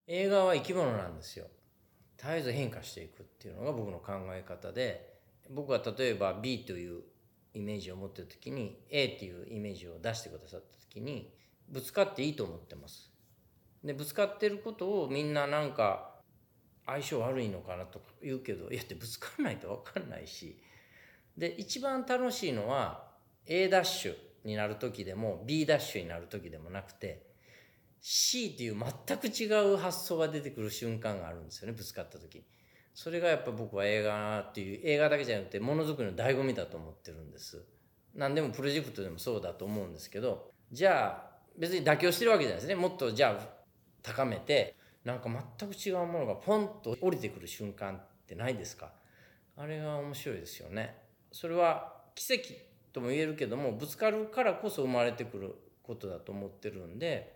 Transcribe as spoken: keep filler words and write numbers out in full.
映画は生き物なんですよ。絶えず変化していくっていうのが僕の考え方で、僕は例えば B というイメージを持ってる時に A っていうイメージを出してくださった時に、ぶつかっていいと思ってます。でぶつかってることをみんななんか相性悪いのかなとか言うけど、いやってぶつからないと分かんないし、で一番楽しいのは A ダッシュになる時でも B ダッシュになる時でもなくて、 C っていう全く違う発想が出てくる瞬間があるんですよね、ぶつかった時に。それがやっぱ僕は映画っていう、映画だけじゃなくてものづくりの醍醐味だと思ってるんです。何でもプロジェクトでもそうだと思うんですけど、じゃあ別に妥協してるわけじゃないですね。もっとじゃあ高めて、なんか全く違うものがポンと降りてくる瞬間ってないですか？あれが面白いですよね。それは奇跡とも言えるけども、ぶつかるからこそ生まれてくることだと思ってるんで、